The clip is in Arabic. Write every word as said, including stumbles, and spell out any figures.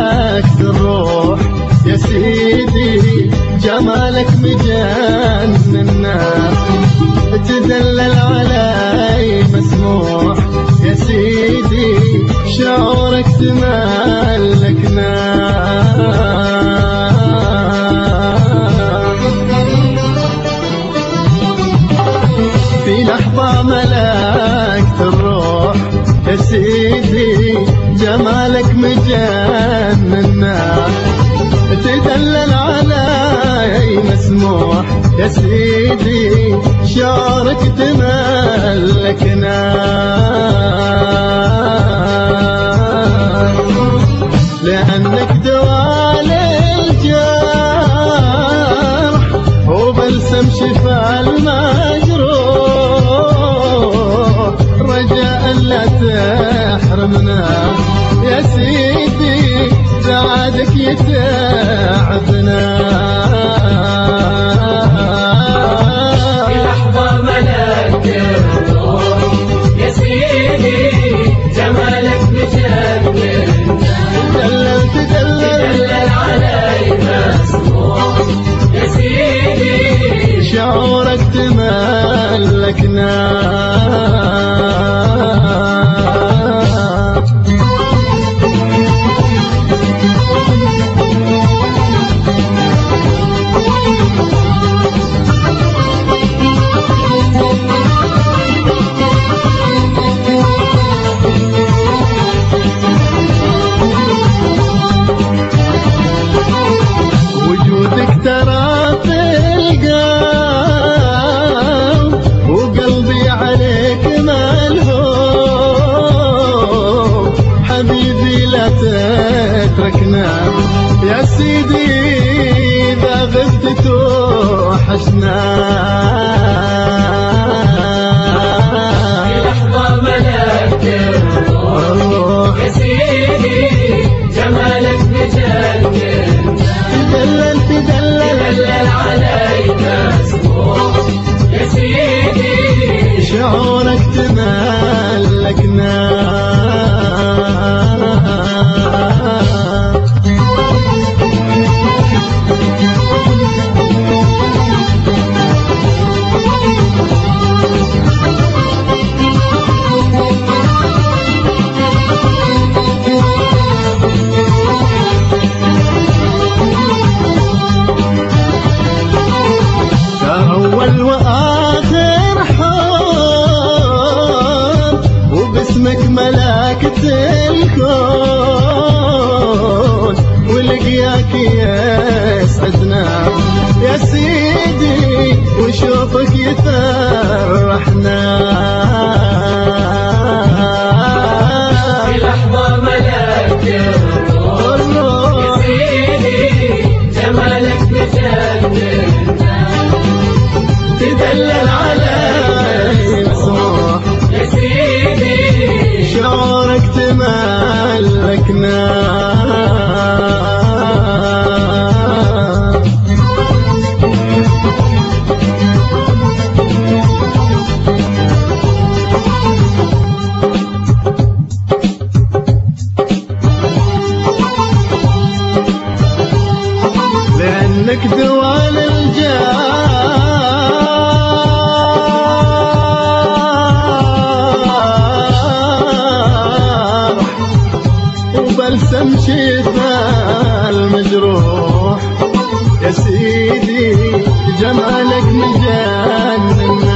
ملكت الروح يا سيدي، جمالك مجننا، تدلل علي مسموح يا سيدي، شعورك تملكنا. في لحظة ملكت الروح يا سيدي، جمالك مجننا، تدلل علي مسموح يا سيدي، شعورك تملكنا. لأنك دواء للجرح وبلسم شفاء المجروح، رجاء لا تحرمنا يا سيدي، سعادك يتعبنا. في لحظة ملكت الروح يا سيدي، جمالك مجننا، تدلل تدلل علي مسموح يا سيدي، شعورك تملكنا. وجودك ترى في القلب، وقلبي عليك ملهوف، حبيبي لا تتركنا يا سيدي، إذا غبت توحشنا. في لحظة ملكت الروح يا سيدي، جمالك مجننا، تدلل تدلل تدلل علي مسموح يا سيدي، شعورك تملكنا. أول وآخر حب، وباسمك ملكت الكون، ولقياك يسعدنا يا سيدي، وشوفك يفرحنا. في لحظة ملكت الروح يا سيدي، جمالك مجننا، تدلل علي مسموح يا سيدي، شعورك تملكنا. لأنك دواء للجرح وبلسم شفاء المجروح يا سيدي، جمالك مجننا،